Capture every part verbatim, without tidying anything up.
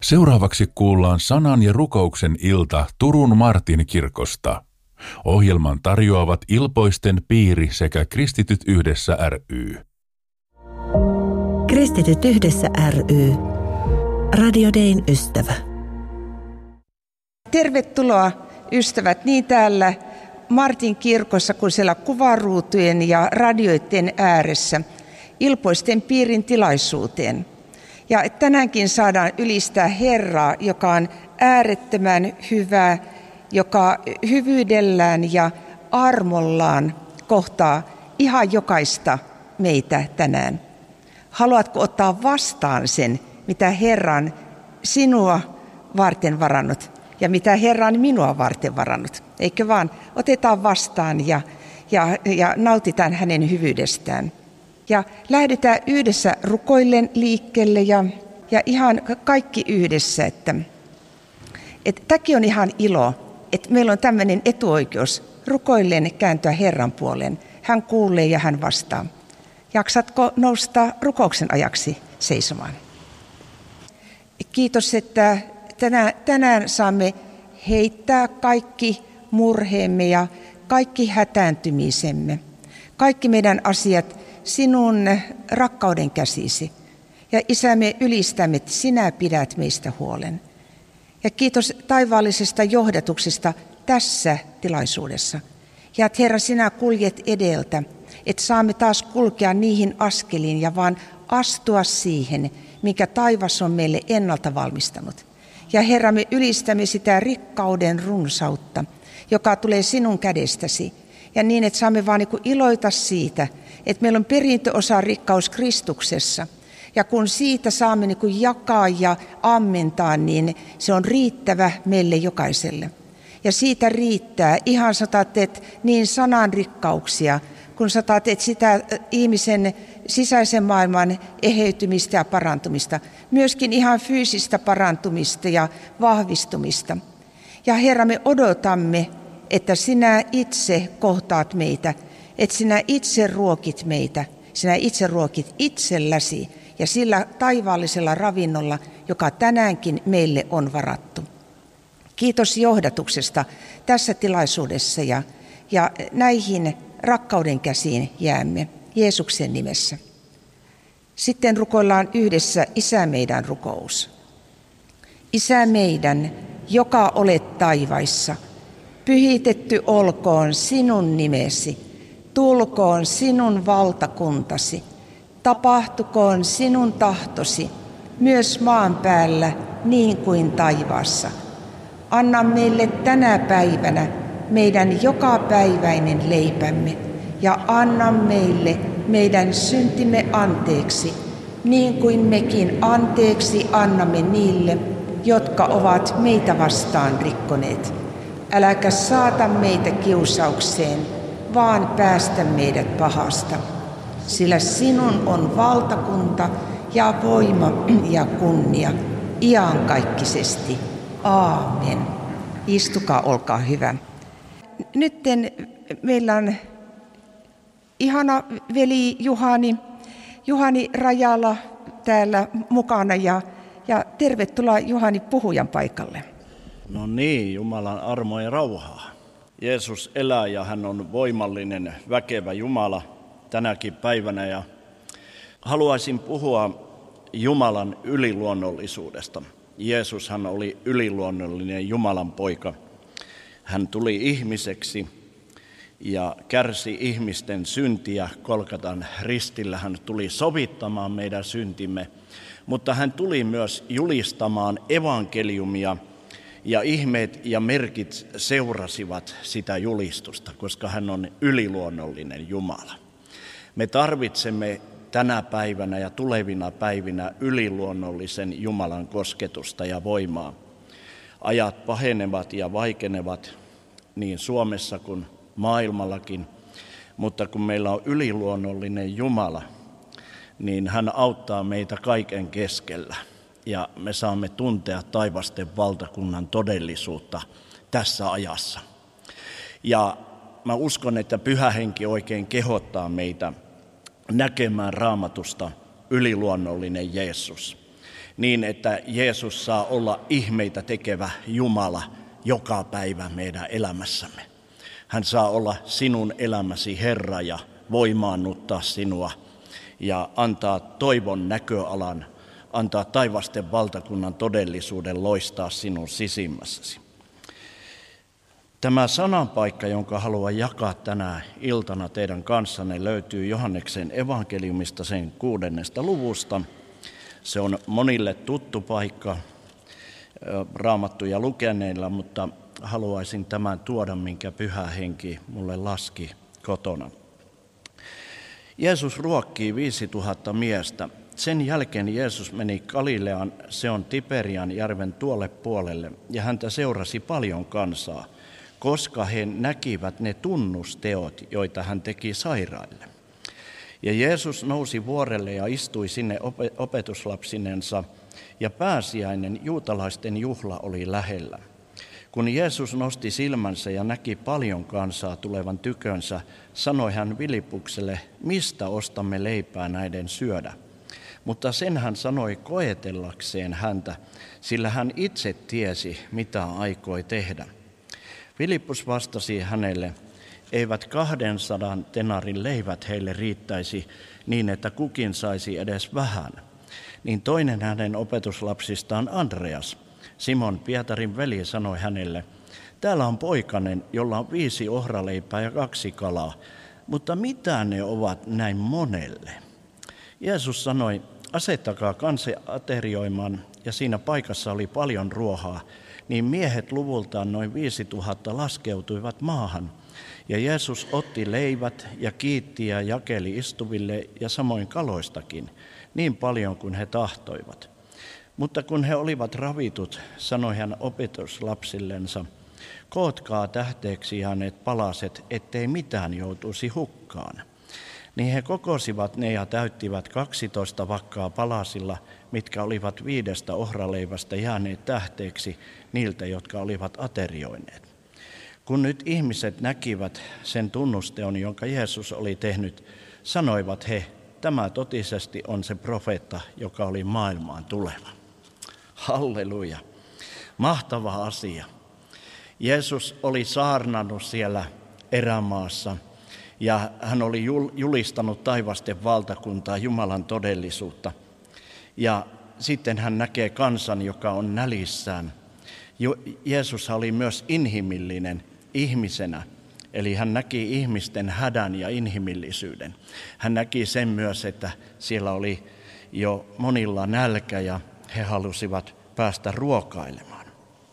Seuraavaksi kuullaan sanan ja rukouksen ilta Turun Martin kirkosta. Ohjelman tarjoavat Ilpoisten piiri sekä Kristityt yhdessä ry. Kristityt yhdessä ry. Radio Dayn ystävä. Tervetuloa ystävät niin täällä Martin kirkossa kuin siellä kuvaruutujen ja radioiden ääressä Ilpoisten piirin tilaisuuteen. Ja tänäänkin saadaan ylistää Herraa, joka on äärettömän hyvä, joka hyvyydellään ja armollaan kohtaa ihan jokaista meitä tänään. Haluatko ottaa vastaan sen, mitä Herra on sinua varten varannut ja mitä Herra on minua varten varannut? Eikö vaan? Otetaan vastaan ja, ja, ja nautitaan hänen hyvyydestään. Ja lähdetään yhdessä rukoillen liikkeelle ja, ja ihan kaikki yhdessä, että, että tämäkin on ihan ilo, että meillä on tämmöinen etuoikeus rukoillen kääntyä Herran puoleen. Hän kuulee ja hän vastaa. Jaksatko nousta rukouksen ajaksi seisomaan? Kiitos, että tänään, tänään saamme heittää kaikki murheemme ja kaikki hätääntymisemme. Kaikki meidän asiat sinun rakkauden käsisi. Ja Isä, me ylistämme, että sinä pidät meistä huolen. Ja kiitos taivaallisesta johdatuksesta tässä tilaisuudessa. Ja että Herra, sinä kuljet edeltä, että saamme taas kulkea niihin askeliin ja vaan astua siihen, mikä taivas on meille ennalta valmistanut. Ja Herra, me ylistämme sitä rikkauden runsautta, joka tulee sinun kädestäsi. Ja niin, että saamme vaan niin iloita siitä, että meillä on perintöosa rikkaus Kristuksessa. Ja kun siitä saamme niin jakaa ja ammentaa, niin se on riittävä meille jokaiselle. Ja siitä riittää ihan sä teet niin sanan rikkauksia, kun sä teet sitä ihmisen sisäisen maailman eheytymistä ja parantumista. Myöskin ihan fyysistä parantumista ja vahvistumista. Ja Herra, me odotamme, että sinä itse kohtaat meitä, että sinä itse ruokit meitä, sinä itse ruokit itselläsi ja sillä taivaallisella ravinnolla, joka tänäänkin meille on varattu. Kiitos johdatuksesta tässä tilaisuudessa ja, ja näihin rakkauden käsiin jäämme Jeesuksen nimessä. Sitten rukoillaan yhdessä Isä meidän rukous. Isä meidän, joka olet taivaissa, pyhitetty olkoon sinun nimesi, tulkoon sinun valtakuntasi, tapahtukoon sinun tahtosi, myös maan päällä niin kuin taivaassa. Anna meille tänä päivänä meidän jokapäiväinen leipämme ja anna meille meidän syntimme anteeksi, niin kuin mekin anteeksi annamme niille, jotka ovat meitä vastaan rikkoneet. Äläkä saata meitä kiusaukseen, vaan päästä meidät pahasta. Sillä sinun on valtakunta ja voima ja kunnia iankaikkisesti. Aamen. Istukaa, olkaa hyvä. Nyt meillä on ihana veli Juhani, Juhani Rajala täällä mukana ja, ja tervetuloa Juhani puhujan paikalle. No niin, Jumalan armo ja rauhaa. Jeesus elää ja hän on voimallinen, väkevä Jumala tänäkin päivänä ja haluaisin puhua Jumalan yliluonnollisuudesta. Jeesus hän oli yliluonnollinen Jumalan poika. Hän tuli ihmiseksi ja kärsi ihmisten syntiä Golgatan ristillä. Hän tuli sovittamaan meidän syntimme, mutta hän tuli myös julistamaan evankeliumia ja ihmeet ja merkit seurasivat sitä julistusta, koska hän on yliluonnollinen Jumala. Me tarvitsemme tänä päivänä ja tulevina päivinä yliluonnollisen Jumalan kosketusta ja voimaa. Ajat pahenevat ja vaikenevat niin Suomessa kuin maailmallakin, mutta kun meillä on yliluonnollinen Jumala, niin hän auttaa meitä kaiken keskellä. Ja me saamme tuntea taivasten valtakunnan todellisuutta tässä ajassa. Ja mä uskon, että Pyhä Henki oikein kehottaa meitä näkemään Raamatusta yliluonnollinen Jeesus. niin että Jeesus saa olla ihmeitä tekevä Jumala joka päivä meidän elämässämme. Hän saa olla sinun elämäsi Herra ja voimaannuttaa sinua ja antaa toivon näköalan, antaa taivasten valtakunnan todellisuuden loistaa sinun sisimmässäsi. Tämä sananpaikka, jonka haluan jakaa tänä iltana teidän kanssanne, löytyy Johanneksen evankeliumista sen kuudennesta luvusta. Se on monille tuttu paikka raamattuja lukeneilla, mutta haluaisin tämän tuoda, minkä Pyhä Henki mulle laski kotona. Jeesus ruokkii viisituhatta miestä. Sen jälkeen Jeesus meni Galileaan, se on Tiberian järven tuolle puolelle, ja häntä seurasi paljon kansaa, koska he näkivät ne tunnusteot, joita hän teki sairaille. Ja Jeesus nousi vuorelle ja istui sinne opetuslapsinensa, ja pääsiäinen juutalaisten juhla oli lähellä. Kun Jeesus nosti silmänsä ja näki paljon kansaa tulevan tykönsä, sanoi hän Filippukselle, mistä ostamme leipää näiden syödä? Mutta sen hän sanoi koetellakseen häntä, sillä hän itse tiesi, mitä aikoi tehdä. Filippus vastasi hänelle, eivät kahdensadan tenarin leivät heille riittäisi niin, että kukin saisi edes vähän. Niin toinen hänen opetuslapsistaan Andreas, Simon Pietarin veli, sanoi hänelle, täällä on poikanen, jolla on viisi ohraleipää ja kaksi kalaa, mutta mitä ne ovat näin monelle? Jeesus sanoi, asettakaa kansa aterioimaan, ja siinä paikassa oli paljon ruohaa, niin miehet luvultaan noin viisi tuhatta laskeutuivat maahan. Ja Jeesus otti leivät ja kiitti ja jakeli istuville ja samoin kaloistakin, niin paljon kuin he tahtoivat. Mutta kun he olivat ravitut, sanoi hän opetuslapsillensa, kootkaa tähteeksi jääneet palaset, ettei mitään joutuisi hukkaan. Niin he kokosivat ne ja täyttivät kaksitoista vakkaa palasilla, mitkä olivat viidestä ohraleivästä jääneet tähteeksi niiltä, jotka olivat aterioineet. Kun nyt ihmiset näkivät sen tunnusteon, jonka Jeesus oli tehnyt, sanoivat he, tämä totisesti on se profeetta, joka oli maailmaan tuleva. Halleluja! Mahtava asia. Jeesus oli saarnannut siellä erämaassa ja hän oli julistanut taivasten valtakuntaa, Jumalan todellisuutta. Ja sitten hän näkee kansan, joka on nälissään. Jeesus oli myös inhimillinen ihmisenä, eli hän näki ihmisten hädän ja inhimillisyyden. Hän näki sen myös, että siellä oli jo monilla nälkä ja he halusivat päästä ruokailemaan.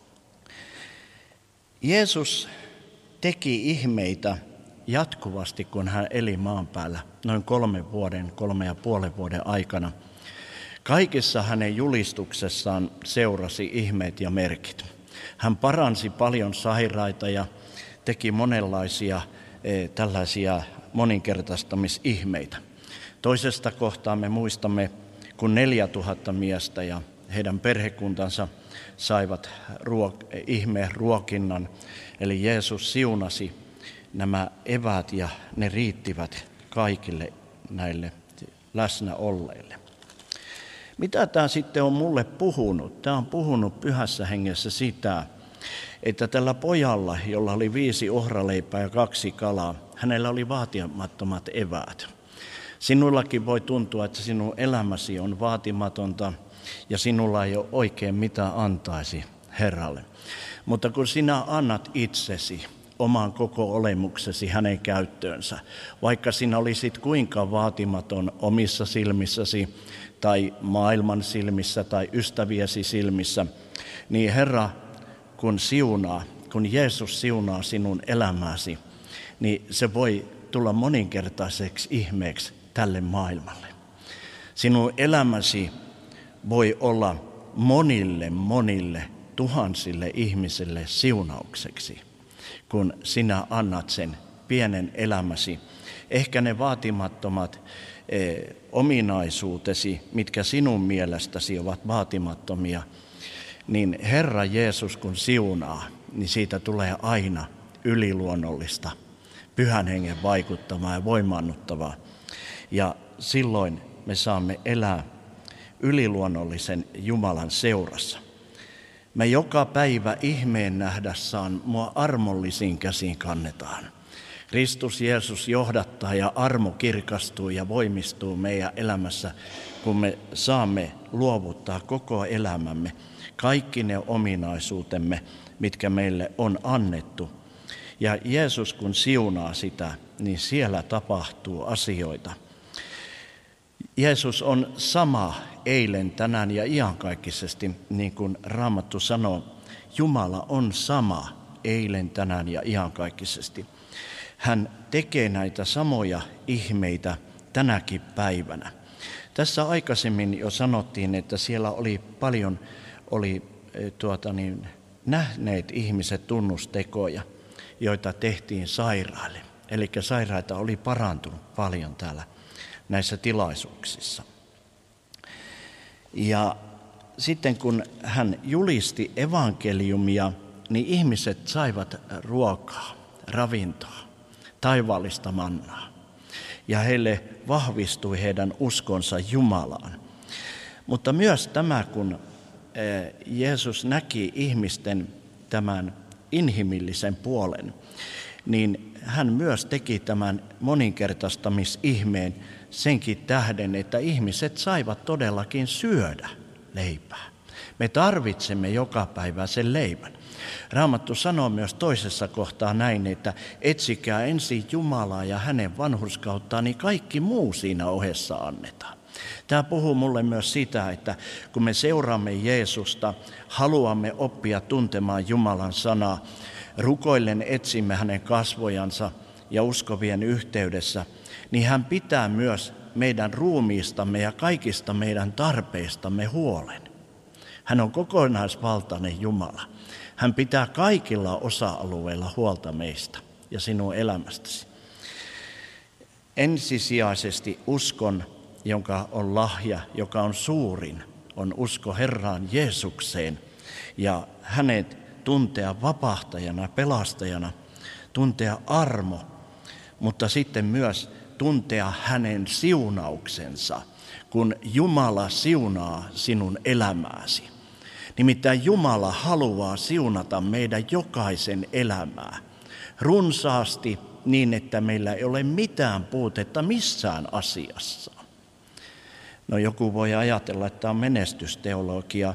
Jeesus teki ihmeitä jatkuvasti, kun hän eli maan päällä noin kolmen vuoden, kolme ja puolen vuoden aikana. Kaikessa hänen julistuksessaan seurasi ihmeet ja merkit. Hän paransi paljon sairaita ja teki monenlaisia e, tällaisia moninkertaistamisihmeitä. Toisesta kohtaa me muistamme, kun neljä tuhatta miestä ja heidän perhekuntansa saivat ruok- ihme ruokinnan, eli Jeesus siunasi nämä eväät ja ne riittivät kaikille näille läsnä olleille. Mitä tämä sitten on mulle puhunut? Tämä on puhunut Pyhässä Hengessä sitä, että tällä pojalla, jolla oli viisi ohraleipää ja kaksi kalaa, hänellä oli vaatimattomat eväät. Sinullakin voi tuntua, että sinun elämäsi on vaatimatonta ja sinulla ei ole oikein mitä antaisi Herralle. Mutta kun sinä annat itsesi, oman koko olemuksesi hänen käyttöönsä, vaikka sinä olisit kuinka vaatimaton omissa silmissäsi tai maailman silmissä tai ystäviesi silmissä, niin Herra, kun siunaa, kun Jeesus siunaa sinun elämäsi, niin se voi tulla moninkertaiseksi ihmeeksi tälle maailmalle. Sinun elämäsi voi olla monille, monille, tuhansille ihmisille siunaukseksi, kun sinä annat sen pienen elämäsi. Ehkä ne vaatimattomat eh, ominaisuutesi, mitkä sinun mielestäsi ovat vaatimattomia, niin Herra Jeesus kun siunaa, niin siitä tulee aina yliluonnollista, Pyhän Hengen vaikuttavaa ja voimaannuttavaa. Ja silloin me saamme elää yliluonnollisen Jumalan seurassa. Me joka päivä ihmeen nähdessään mua armollisin käsin kannetaan. Kristus Jeesus johdattaa ja armo kirkastuu ja voimistuu meidän elämässä, kun me saamme luovuttaa koko elämämme, kaikki ne ominaisuutemme, mitkä meille on annettu. Ja Jeesus kun siunaa sitä, niin siellä tapahtuu asioita. Jeesus on sama eilen, tänään ja iankaikkisesti, niin kuin Raamattu sanoo. Jumala on sama eilen, tänään ja iankaikkisesti. Hän tekee näitä samoja ihmeitä tänäkin päivänä. Tässä aikaisemmin jo sanottiin, että siellä oli paljon oli, tuota niin, nähneet ihmiset tunnustekoja, joita tehtiin sairaille. Eli sairaita oli parantunut paljon täällä näissä tilaisuuksissa. Ja sitten kun hän julisti evankeliumia, niin ihmiset saivat ruokaa, ravintoa, taivaallista mannaa. Ja heille vahvistui heidän uskonsa Jumalaan. Mutta myös tämä, kun Jeesus näki ihmisten tämän inhimillisen puolen, niin hän myös teki tämän moninkertaistamisihmeen senkin tähden, että ihmiset saivat todellakin syödä leipää. Me tarvitsemme joka päivä sen leivän. Raamattu sanoo myös toisessa kohtaa näin, että etsikää ensin Jumalaa ja hänen vanhurskauttaan, niin kaikki muu siinä ohessa annetaan. Tämä puhuu mulle myös sitä, että kun me seuraamme Jeesusta, haluamme oppia tuntemaan Jumalan sanaa, rukoillen etsimme hänen kasvojansa ja uskovien yhteydessä, niin hän pitää myös meidän ruumiistamme ja kaikista meidän tarpeistamme huolen. Hän on kokonaisvaltainen Jumala. Hän pitää kaikilla osa-alueilla huolta meistä ja sinun elämästäsi. Ensisijaisesti uskon, jonka on lahja, joka on suurin, on usko Herraan Jeesukseen ja hänet tuntea vapahtajana, pelastajana, tuntea armo, mutta sitten myös tuntea hänen siunauksensa, kun Jumala siunaa sinun elämääsi. Nimittäin Jumala haluaa siunata meidän jokaisen elämää runsaasti niin, että meillä ei ole mitään puutetta missään asiassa. No joku voi ajatella, että on menestysteologia.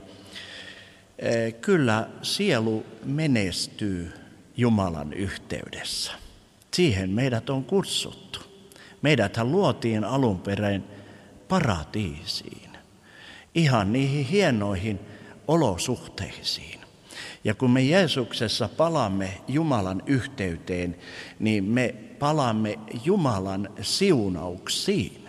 Kyllä sielu menestyy Jumalan yhteydessä. Siihen meidät on kutsuttu. Meidäthän luotiin alun perin paratiisiin, ihan niihin hienoihin olosuhteisiin. Ja kun me Jeesuksessa palaamme Jumalan yhteyteen, niin me palaamme Jumalan siunauksiin.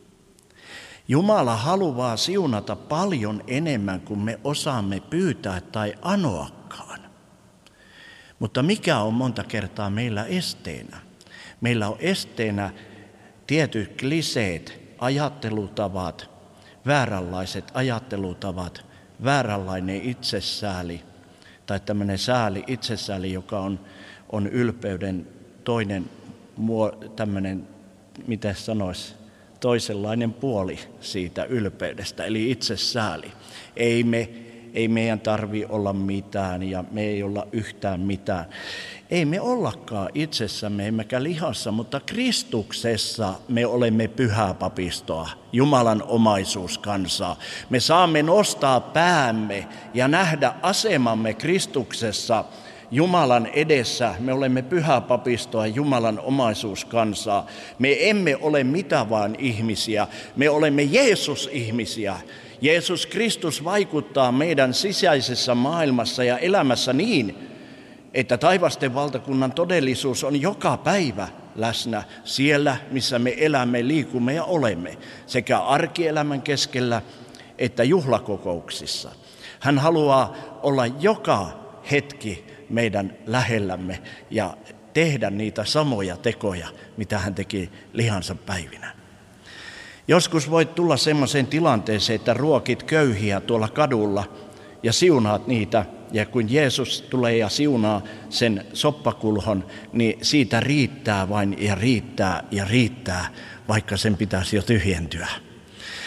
Jumala haluaa siunata paljon enemmän kuin me osaamme pyytää tai anoakaan. Mutta mikä on monta kertaa meillä esteenä? Meillä on esteenä tietyt kliseet, ajattelutavat, vääränlaiset ajattelutavat, vääränlainen itsesääli tai tämmöinen sääli, itsesääli, joka on, on ylpeyden toinen tämmöinen, mitä sanoisi, toisenlainen puoli siitä ylpeydestä, eli itsesääli. Ei, me, ei meidän tarvitse olla mitään ja me ei olla yhtään mitään. Ei me ollakaan itsessämme, emmekä lihassa, mutta Kristuksessa me olemme pyhää papistoa, Jumalan omaisuuskansaa. Me saamme nostaa päämme ja nähdä asemamme Kristuksessa Jumalan edessä. Me olemme pyhää papistoa, Jumalan omaisuuskansaa. Me emme ole mitä vaan ihmisiä, me olemme Jeesus-ihmisiä. Jeesus Kristus vaikuttaa meidän sisäisessä maailmassa ja elämässä niin, että taivasten valtakunnan todellisuus on joka päivä läsnä siellä, missä me elämme, liikumme ja olemme, sekä arkielämän keskellä että juhlakokouksissa. Hän haluaa olla joka hetki meidän lähellämme ja tehdä niitä samoja tekoja, mitä hän teki lihansa päivinä. Joskus voit tulla semmoiseen tilanteeseen, että ruokit köyhiä tuolla kadulla ja siunaat niitä. Ja kun Jeesus tulee ja siunaa sen soppakulhon, niin siitä riittää vain ja riittää ja riittää, vaikka sen pitäisi jo tyhjentyä.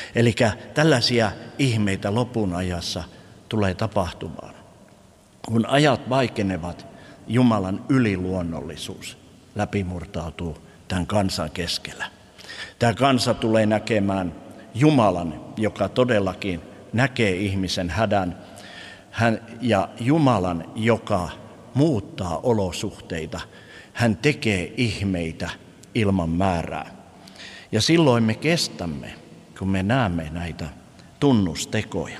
Eli tällaisia ihmeitä lopun ajassa tulee tapahtumaan. Kun ajat vaikenevat, Jumalan yliluonnollisuus läpimurtautuu tämän kansan keskellä. Tämä kansa tulee näkemään Jumalan, joka todellakin näkee ihmisen hädän, hän, ja Jumalan, joka muuttaa olosuhteita. Hän tekee ihmeitä ilman määrää. Ja silloin me kestämme, kun me näemme näitä tunnustekoja.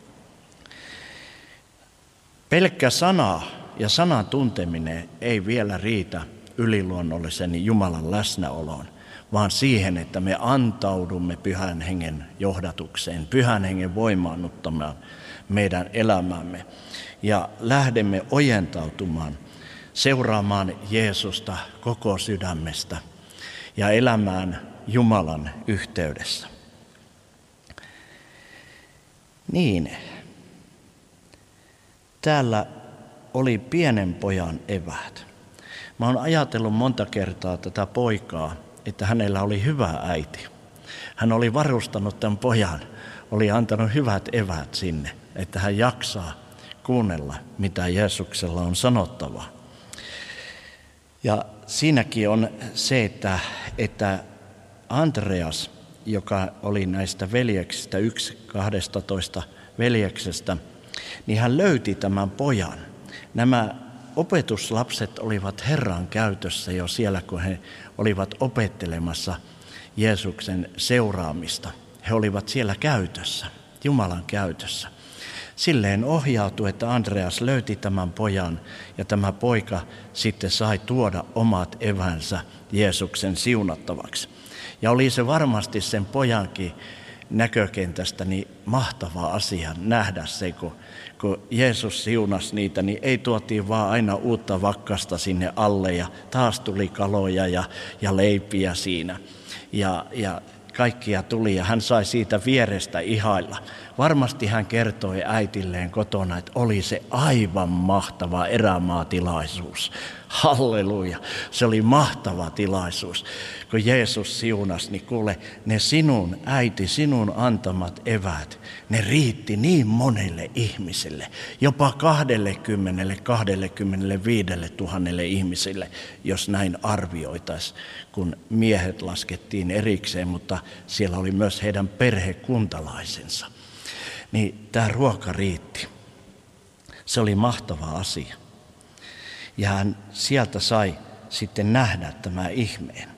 Pelkkä sana ja sanan tunteminen ei vielä riitä yliluonnollisen Jumalan läsnäoloon, vaan siihen, että me antaudumme Pyhän Hengen johdatukseen, Pyhän Hengen voimaannuttamaan meidän elämämme ja lähdemme ojentautumaan, seuraamaan Jeesusta koko sydämestä ja elämään Jumalan yhteydessä. Niin, täällä oli pienen pojan eväät. Mä oon ajatellut monta kertaa tätä poikaa, että hänellä oli hyvä äiti. Hän oli varustanut tämän pojan, oli antanut hyvät eväät sinne, että hän jaksaa kuunnella, mitä Jeesuksella on sanottavaa. Ja siinäkin on se, että, että Andreas, joka oli näistä veljeksistä, yksi kahdestatoista veljeksestä, niin hän löyti tämän pojan. Nämä opetuslapset olivat Herran käytössä jo siellä, kun he olivat opettelemassa Jeesuksen seuraamista. He olivat siellä käytössä, Jumalan käytössä. Silleen ohjautui, että Andreas löyti tämän pojan ja tämä poika sitten sai tuoda omat evänsä Jeesuksen siunattavaksi. Ja oli se varmasti sen pojankin näkökentästä niin mahtava asia nähdä se, kun, kun Jeesus siunasi niitä, niin ei tuotiin vaan aina uutta vakkasta sinne alle ja taas tuli kaloja ja, ja leipiä siinä. Ja, ja kaikkia tuli ja hän sai siitä vierestä ihailla. Varmasti hän kertoi äitilleen kotona, että oli se aivan mahtava erämaatilaisuus. Halleluja, se oli mahtava tilaisuus. Kun Jeesus siunasi, niin kuule, ne sinun äiti, sinun antamat eväät, ne riitti niin monelle ihmiselle, jopa kaksikymmentä kaksikymmentäviisi tuhannelle ihmisille, jos näin arvioitaisiin, kun miehet laskettiin erikseen, mutta siellä oli myös heidän perhekuntalaisensa. Niin tämä ruoka riitti. Se oli mahtava asia. Ja hän sieltä sai sitten nähdä tämä ihmeen.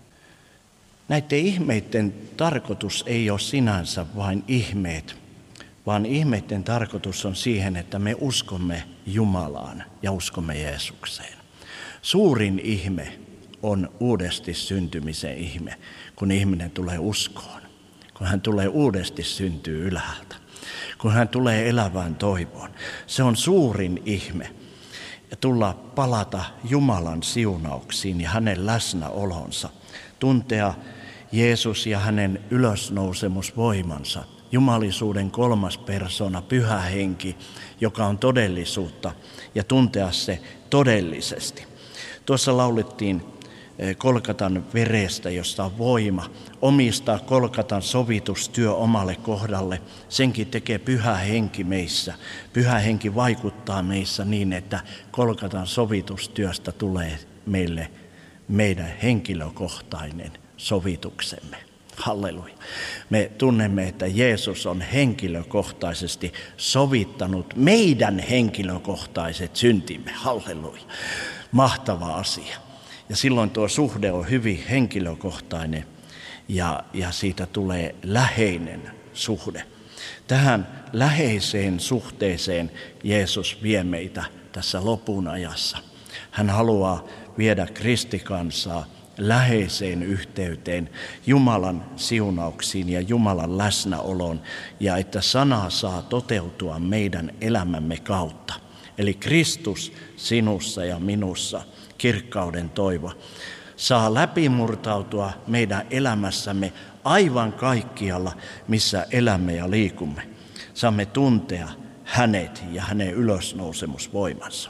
Näiden ihmeiden tarkoitus ei ole sinänsä vain ihmeet, vaan ihmeiden tarkoitus on siihen, että me uskomme Jumalaan ja uskomme Jeesukseen. Suurin ihme on uudesti syntymisen ihme, kun ihminen tulee uskoon, kun hän tulee uudesti syntyy ylhäältä, kun hän tulee elävään toivoon. Se on suurin ihme. Ja tulla palata Jumalan siunauksiin ja hänen läsnäolonsa, tuntea Jeesus ja hänen ylösnousemusvoimansa, jumalisuuden kolmas persona, Pyhä Henki, joka on todellisuutta, ja tuntea se todellisesti. Tuossa laulettiin Kolkatan verestä, josta on voima, omistaa Kolkatan sovitustyö omalle kohdalle. Senkin tekee Pyhä Henki meissä. Pyhä Henki vaikuttaa meissä niin, että Kolkatan sovitustyöstä tulee meille meidän henkilökohtainen sovituksemme. Halleluja. Me tunnemme, että Jeesus on henkilökohtaisesti sovittanut meidän henkilökohtaiset syntimme. Halleluja. Mahtava asia. Ja silloin tuo suhde on hyvin henkilökohtainen ja, ja siitä tulee läheinen suhde. Tähän läheiseen suhteeseen Jeesus vie meitä tässä lopun ajassa. Hän haluaa viedä kristikansaa läheiseen yhteyteen, Jumalan siunauksiin ja Jumalan läsnäoloon, ja että sana saa toteutua meidän elämämme kautta. Eli Kristus sinussa ja minussa, kirkkauden toivo, saa läpimurtautua meidän elämässämme aivan kaikkialla, missä elämme ja liikumme. Saamme tuntea hänet ja hänen ylösnousemusvoimansa.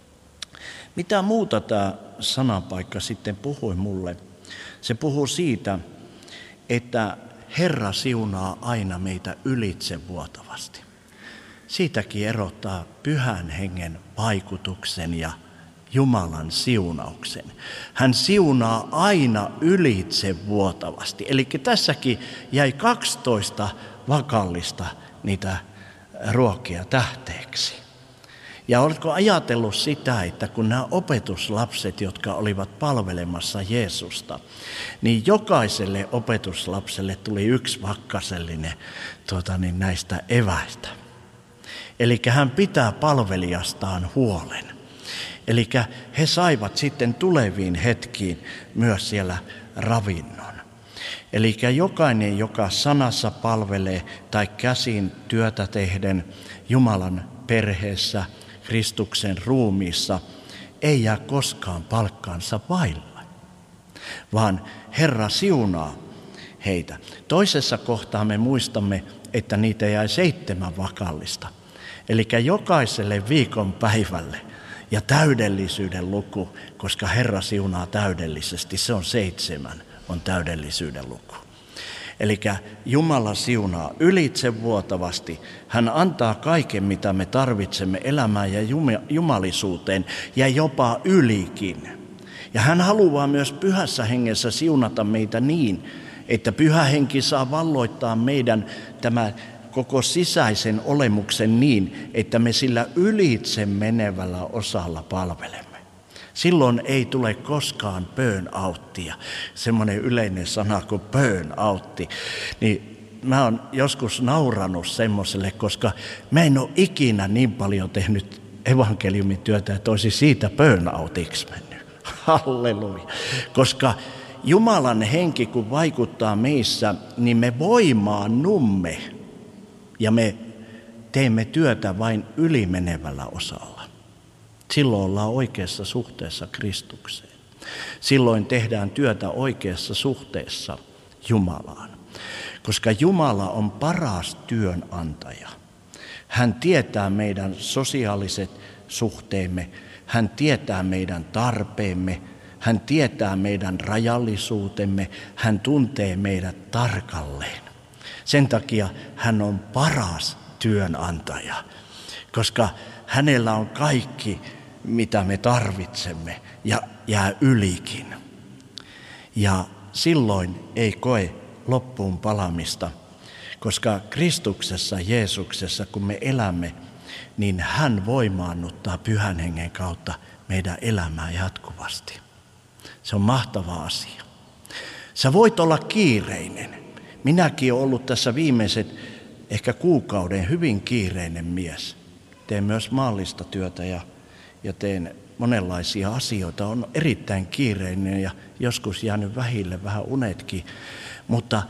Mitä muuta tämä sananpaikka sitten puhui mulle? Se puhuu siitä, että Herra siunaa aina meitä ylitsevuotavasti. Siitäkin erottaa Pyhän Hengen vaikutuksen ja Jumalan siunauksen. Hän siunaa aina ylitsevuotavasti. Eli tässäkin jäi kaksitoista vakallista niitä ruokia tähteeksi. Ja oletko ajatellut sitä, että kun nämä opetuslapset, jotka olivat palvelemassa Jeesusta, niin jokaiselle opetuslapselle tuli yksi vakkasellinen tuota, niin näistä eväistä. Eli hän pitää palvelijastaan huolen. Eli he saivat sitten tuleviin hetkiin myös siellä ravinnon. Eli jokainen, joka sanassa palvelee tai käsin työtä tehden Jumalan perheessä, Kristuksen ruumiissa, ei jää koskaan palkkaansa vailla, vaan Herra siunaa heitä. Toisessa kohtaa me muistamme, että niitä jäi seitsemän vakallista. Eli jokaiselle viikon päivälle ja täydellisyyden luku, koska Herra siunaa täydellisesti, se on seitsemän, on täydellisyyden luku. Eli Jumala siunaa ylitsevuotavasti. Hän antaa kaiken, mitä me tarvitsemme elämään ja jumalisuuteen ja jopa ylikin. Ja hän haluaa myös Pyhässä Hengessä siunata meitä niin, että Pyhä Henki saa valloittaa meidän tämä koko sisäisen olemuksen niin, että me sillä ylitse menevällä osalla palvelemme. Silloin ei tule koskaan burnouttia, semmoinen yleinen sana kuin burnoutti. Niin mä oon joskus nauranut semmoiselle, koska mä en ole ikinä niin paljon tehnyt evankeliumin työtä, että olisi siitä burnoutiksi mennyt. Halleluja. Koska Jumalan henki kun vaikuttaa meissä, niin me voimaannumme ja me teemme työtä vain ylimenevällä osalla. Silloin ollaan oikeassa suhteessa Kristukseen. Silloin tehdään työtä oikeassa suhteessa Jumalaan. Koska Jumala on paras työnantaja. Hän tietää meidän sosiaaliset suhteemme. Hän tietää meidän tarpeemme. Hän tietää meidän rajallisuutemme. Hän tuntee meidät tarkalleen. Sen takia hän on paras työnantaja. Koska hänellä on kaikki, mitä me tarvitsemme, ja jää ylikin. Ja silloin ei koe loppuun palamista, koska Kristuksessa, Jeesuksessa, kun me elämme, niin hän voimaannuttaa Pyhän Hengen kautta meidän elämää jatkuvasti. Se on mahtava asia. Sä voit olla kiireinen. Minäkin olen ollut tässä viimeiset ehkä kuukauden hyvin kiireinen mies. Teen myös maallista työtä ja, ja teen monenlaisia asioita. On erittäin kiireinen ja joskus jäänyt vähille vähän unetkin. Mutta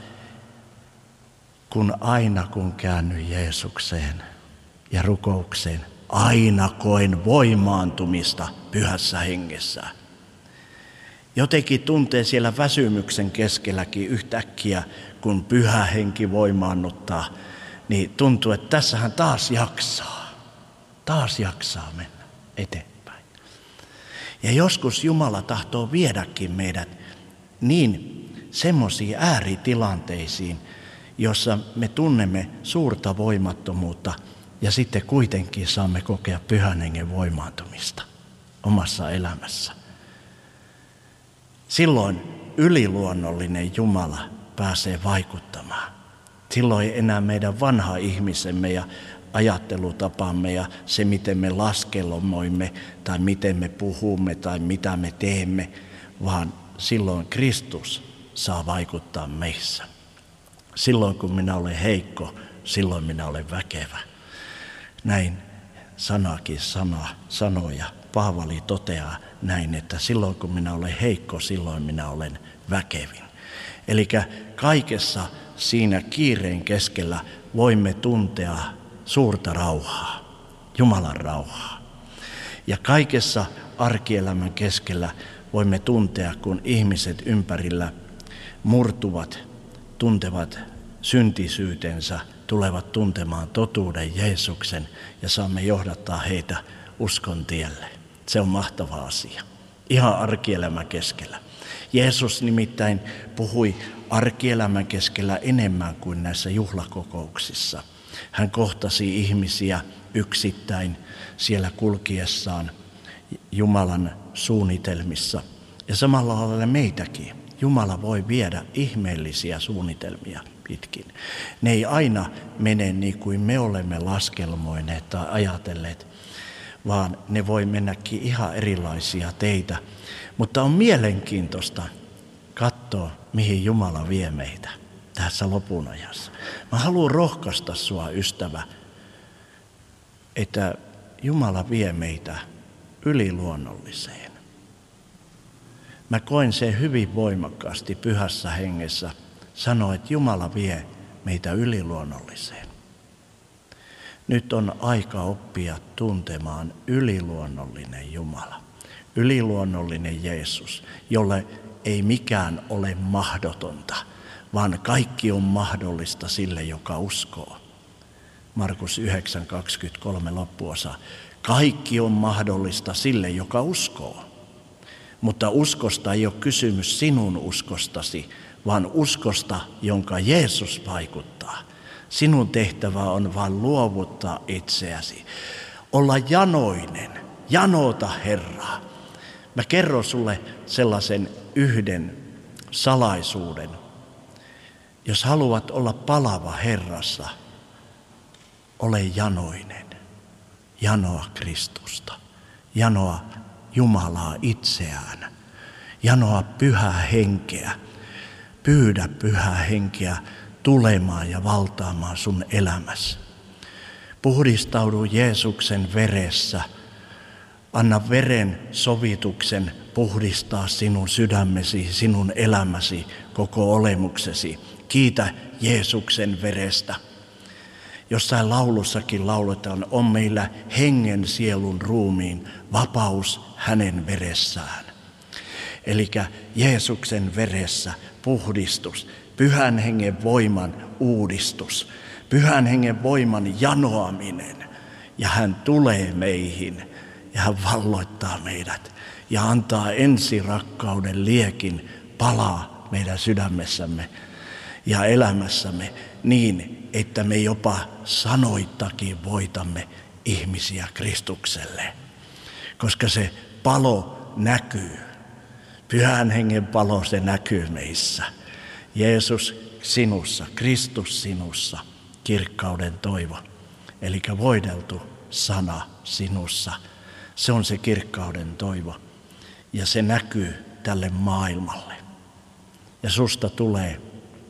kun aina kun käännyn Jeesukseen ja rukoukseen, aina koen voimaantumista Pyhässä Hengessä. Jotenkin tuntee siellä väsymyksen keskelläkin yhtäkkiä, kun Pyhä Henki voimaannuttaa, niin tuntuu, että tässähän taas jaksaa. Taas jaksaa mennä eteenpäin. Ja joskus Jumala tahtoo viedäkin meidät niin semmoisiin ääritilanteisiin, jossa me tunnemme suurta voimattomuutta ja sitten kuitenkin saamme kokea Pyhän Hengen voimaantumista omassa elämässä. Silloin yliluonnollinen Jumala pääsee vaikuttamaan. Silloin ei enää meidän vanha ihmisemme ja ajattelutapamme ja se, miten me laskelmoimme tai miten me puhumme tai mitä me teemme, vaan silloin Kristus saa vaikuttaa meissä. Silloin kun minä olen heikko, silloin minä olen väkevä. Näin sanakin sana, sanoo ja Paavali toteaa näin, että silloin kun minä olen heikko, silloin minä olen väkevin. Eli kaikessa siinä kiireen keskellä voimme tuntea suurta rauhaa, Jumalan rauhaa. Ja kaikessa arkielämän keskellä voimme tuntea, kun ihmiset ympärillä murtuvat, tuntevat syntisyytensä, tulevat tuntemaan totuuden Jeesuksen ja saamme johdattaa heitä uskon tielle. Se on mahtava asia. Ihan arkielämän keskellä. Jeesus nimittäin puhui arkielämän keskellä enemmän kuin näissä juhlakokouksissa. Hän kohtasi ihmisiä yksittäin siellä kulkiessaan Jumalan suunnitelmissa. Ja samalla lailla meitäkin. Jumala voi viedä ihmeellisiä suunnitelmia pitkin. Ne ei aina mene niin kuin me olemme laskelmoineet tai ajatelleet, vaan ne voi mennäkin ihan erilaisia teitä. Mutta on mielenkiintoista katsoa, mihin Jumala vie meitä tässä lopun ajassa. Mä haluan rohkaista sua, ystävä, että Jumala vie meitä yliluonnolliseen. Mä koen sen hyvin voimakkaasti Pyhässä Hengessä sanoa, että Jumala vie meitä yliluonnolliseen. Nyt on aika oppia tuntemaan yliluonnollinen Jumala, yliluonnollinen Jeesus, jolle ei mikään ole mahdotonta, vaan kaikki on mahdollista sille, joka uskoo. Markus yhdeksän kaksikymmentäkolme loppuosa. Kaikki on mahdollista sille, joka uskoo. Mutta uskosta ei ole kysymys sinun uskostasi, vaan uskosta, jonka Jeesus vaikuttaa. Sinun tehtävä on vain luovuttaa itseäsi. Olla janoinen. Janota Herraa. Mä kerron sulle sellaisen yhden salaisuuden. Jos haluat olla palava Herrassa, ole janoinen. Janoa Kristusta. Janoa Jumalaa itseään. Janoa Pyhää Henkeä. Pyydä Pyhää Henkeä tulemaan ja valtaamaan sun elämässä. Puhdistaudu Jeesuksen veressä. Anna veren sovituksen puhdistaa sinun sydämesi, sinun elämäsi, koko olemuksesi. Kiitä Jeesuksen verestä. Jossain laulussakin lauletaan, on meillä hengen, sielun, ruumiin vapaus hänen veressään. Eli Jeesuksen veressä puhdistus, Pyhän Hengen voiman uudistus, Pyhän Hengen voiman janoaminen. Ja hän tulee meihin ja hän valloittaa meidät ja antaa ensirakkauden liekin palaa meidän sydämessämme ja elämässämme niin, että me jopa sanoittakin voitamme ihmisiä Kristukselle. Koska se palo näkyy. Pyhän Hengen palo, se näkyy meissä. Jeesus sinussa, Kristus sinussa, kirkkauden toivo. Eli voideltu sana sinussa. Se on se kirkkauden toivo. Ja se näkyy tälle maailmalle. Ja susta tulee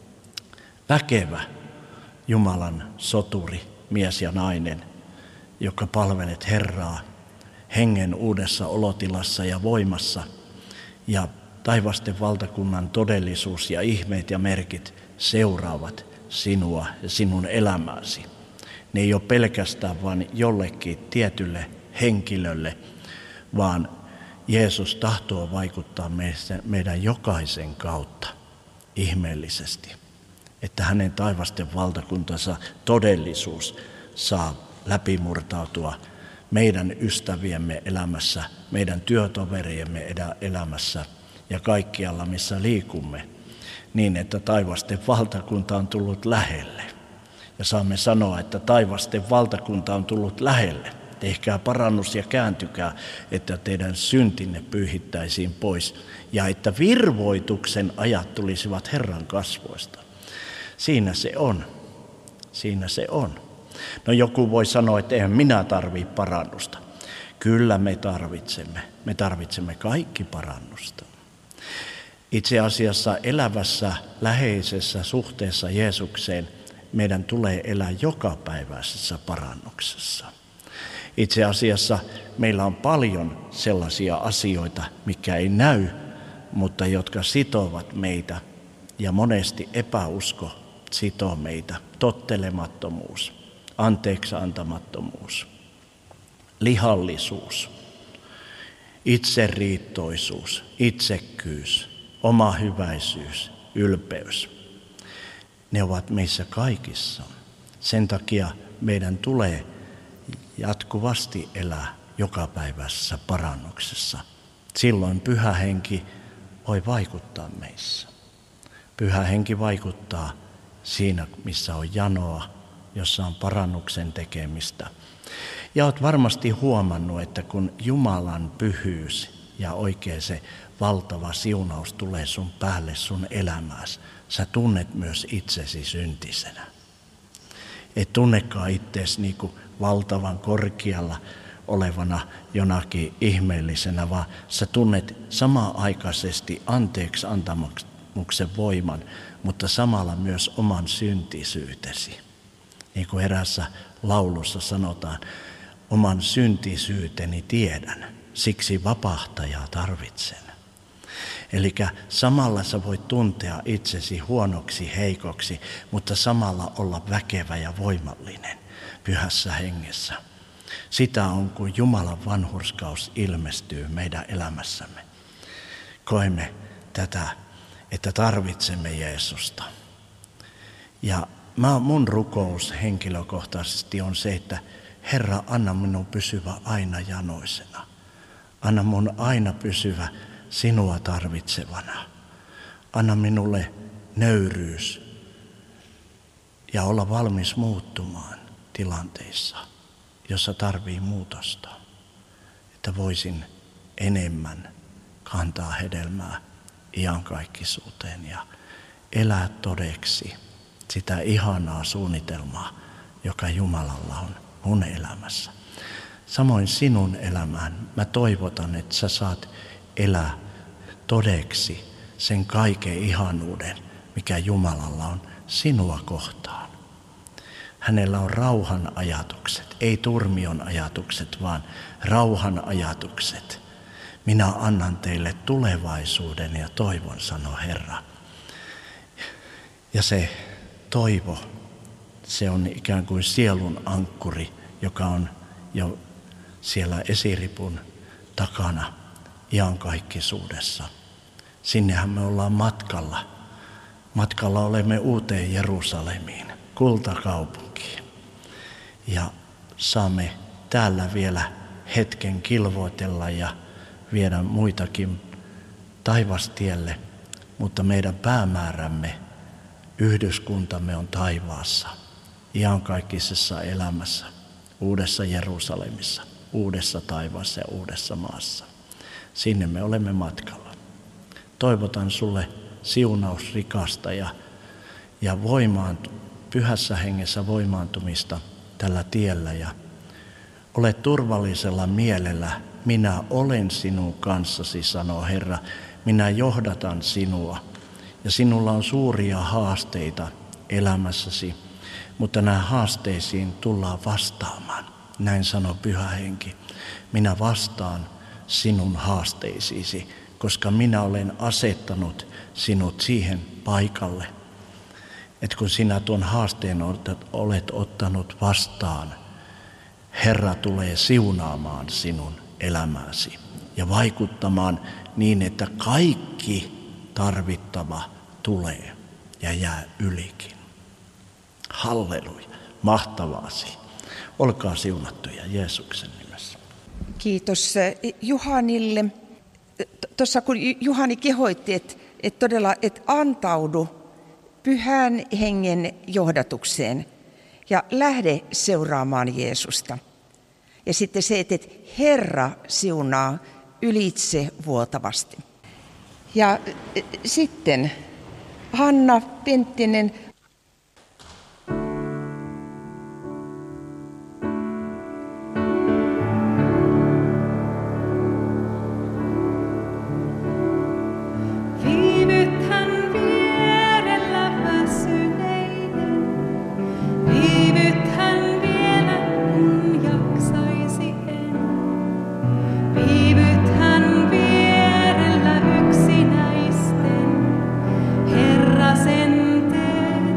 väkevä Jumalan soturi, mies ja nainen, joka palvelet Herraa hengen uudessa olotilassa ja voimassa. Ja taivasten valtakunnan todellisuus ja ihmeet ja merkit seuraavat sinua ja sinun elämääsi. Ne ei ole pelkästään vain jollekin tietylle henkilölle, vaan Jeesus tahtoo vaikuttaa meidän jokaisen kautta ihmeellisesti, että hänen taivasten valtakuntansa todellisuus saa läpimurtautua meidän ystäviemme elämässä, meidän työtoveriemme elämässä ja kaikkialla, missä liikumme, niin että taivasten valtakunta on tullut lähelle. Ja saamme sanoa, että taivasten valtakunta on tullut lähelle. Tehkää parannus ja kääntykää, että teidän syntinne pyyhittäisiin pois ja että virvoituksen ajat tulisivat Herran kasvoista. Siinä se on. Siinä se on. No joku voi sanoa, että eihän minä tarvitse parannusta. Kyllä me tarvitsemme. Me tarvitsemme kaikki parannusta. Itse asiassa elävässä, läheisessä suhteessa Jeesukseen meidän tulee elää jokapäiväisessä parannuksessa. Itse asiassa meillä on paljon sellaisia asioita, mikä ei näy, mutta jotka sitovat meitä. Ja monesti epäusko sitoo meitä. Tottelemattomuus, anteeksiantamattomuus, lihallisuus, itseriittoisuus, itsekkyys, omahyväisyys, ylpeys. Ne ovat meissä kaikissa. Sen takia meidän tulee jatkuvasti elää jokapäiväisessä parannuksessa. Silloin Pyhä Henki voi vaikuttaa meissä. Pyhä Henki vaikuttaa siinä, missä on janoa, jossa on parannuksen tekemistä. Ja olet varmasti huomannut, että kun Jumalan pyhyys ja oikein se valtava siunaus tulee sun päälle, sun elämääsi, sä tunnet myös itsesi syntisenä. Et tunnekaan itseesi niin kuin valtavan korkealla olevana jonakin ihmeellisenä, vaan sä tunnet samanaikaisesti anteeksi antamuksen voiman, mutta samalla myös oman syntisyytesi. Niin kuin erässä laulussa sanotaan, oman syntisyyteni tiedän, siksi vapahtajaa tarvitsen. Eli samalla sä voit tuntea itsesi huonoksi, heikoksi, mutta samalla olla väkevä ja voimallinen pyhässä hengessä. Sitä on, kun Jumalan vanhurskaus ilmestyy meidän elämässämme. Koemme tätä, että tarvitsemme Jeesusta. Ja mä, mun rukous henkilökohtaisesti on se, että Herra, anna minun pysyvä aina janoisena. Anna mun aina pysyvä sinua tarvitsevana. Anna minulle nöyryys ja olla valmis muuttumaan tilanteissa, jossa tarvii muutosta. Että voisin enemmän kantaa hedelmää iankaikkisuuteen ja elää todeksi sitä ihanaa suunnitelmaa, joka Jumalalla on mun elämässä. Samoin sinun elämään mä toivotan, että sä saat elää todeksi sen kaiken ihanuuden, mikä Jumalalla on sinua kohtaan. Hänellä on rauhan ajatukset, ei turmion ajatukset, vaan rauhan ajatukset. Minä annan teille tulevaisuuden ja toivon, sanoo Herra. Ja se toivo, se on ikään kuin sielun ankkuri, joka on jo siellä esiripun takana iankaikkisuudessa. Sinnehän me ollaan matkalla. Matkalla olemme uuteen Jerusalemiin, kultakaupunkiin. Ja saamme täällä vielä hetken kilvoitella ja viedä muitakin taivastielle, mutta meidän päämäärämme, yhdyskuntamme on taivaassa, iankaikkisessa elämässä, uudessa Jerusalemissa, uudessa taivaassa ja uudessa maassa. Sinne me olemme matkalla. Toivotan sulle siunausrikasta ja, ja voimaan, pyhässä hengessä voimaantumista tällä tiellä. Ja ole turvallisella mielellä, minä olen sinun kanssasi, sanoo Herra. Minä johdatan sinua ja sinulla on suuria haasteita elämässäsi, mutta nämä haasteisiin tullaan vastaamaan. Näin sanoo Pyhä Henki. Minä vastaan sinun haasteisiisi, koska minä olen asettanut sinut siihen paikalle, että kun sinä tuon haasteen olet ottanut vastaan, Herra tulee siunaamaan sinun elämääsi ja vaikuttamaan niin, että kaikki tarvittava tulee ja jää ylikin. Halleluja, mahtavaasi. Olkaa siunattuja Jeesuksen nimessä. Kiitos Juhanille. Tuossa kun Juhani kehoitti, että, että todella että antaudu Pyhän Hengen johdatukseen ja lähde seuraamaan Jeesusta. Ja sitten se, että Herra siunaa ylitse vuotavasti. Ja sitten Hanna Penttinen. Herra sen tee.